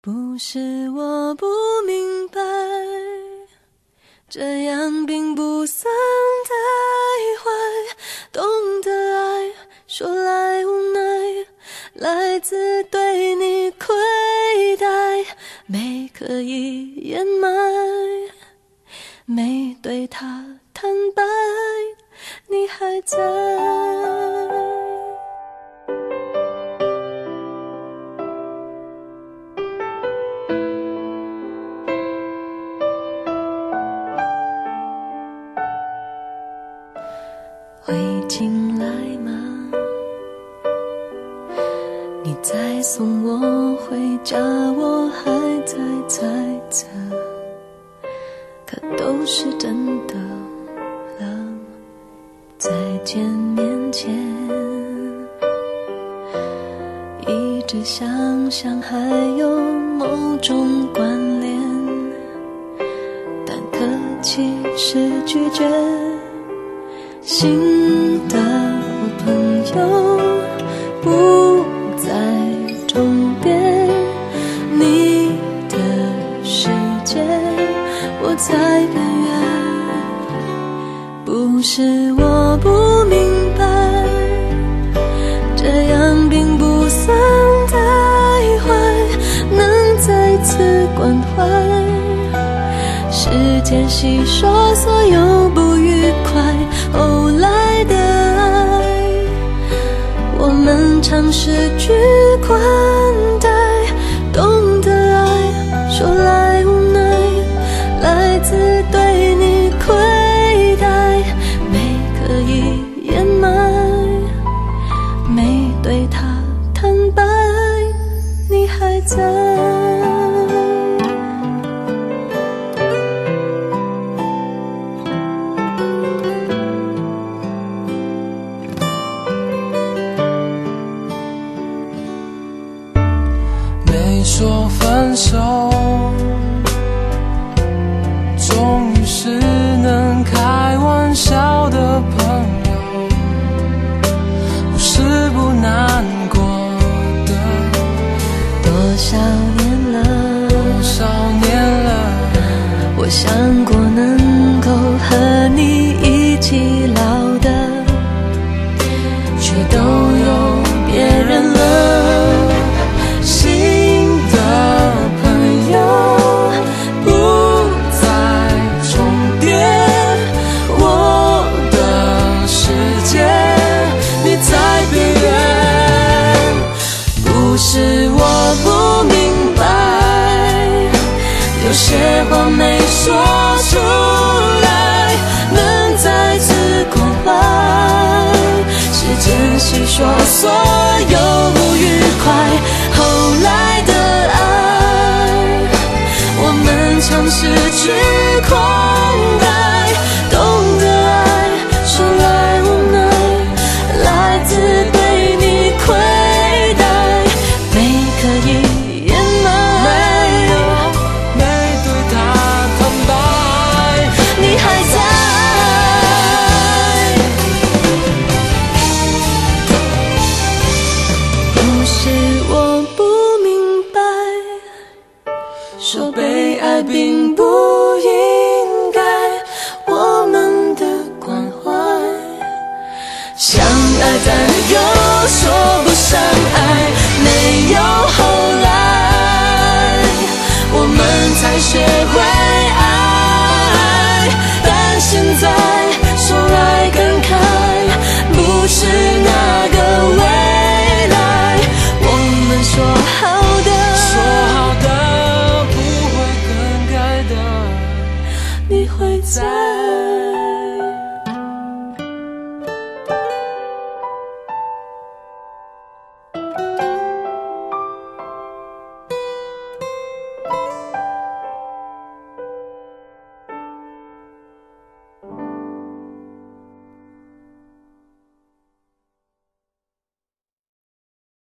不是我不明白，这样并不算太坏，懂得爱说来无奈，来自对你亏待，没可以掩埋，没对他坦白，你还在。会进来吗？你再送我回家，我还在猜测，可都是真的了。在见面前，一直想象还有某种关联，但可其实拒绝。新的朋友不在终点，你的世界我在边缘。不是我不明白，这样并不算太坏，能再次关怀，时间洗刷所有不愉快。后来的爱，我们尝试去宽待，懂得爱说来无奈，来自对你亏待，没可以掩埋，没对他坦白，你还在。 说分手，终于是能开玩笑的朋友，不是不难过的。 多少年了，我想过能够和你一起老的，却都有别人了。 是我不明白，有些话没说出来，能再次关怀，时间洗刷所有不愉快。后来的爱，我们尝试去宽待，懂得爱说来无奈，来自对你亏说被爱并不应该，我们的关怀，相爱但又说不上爱，没有后来，我们才学会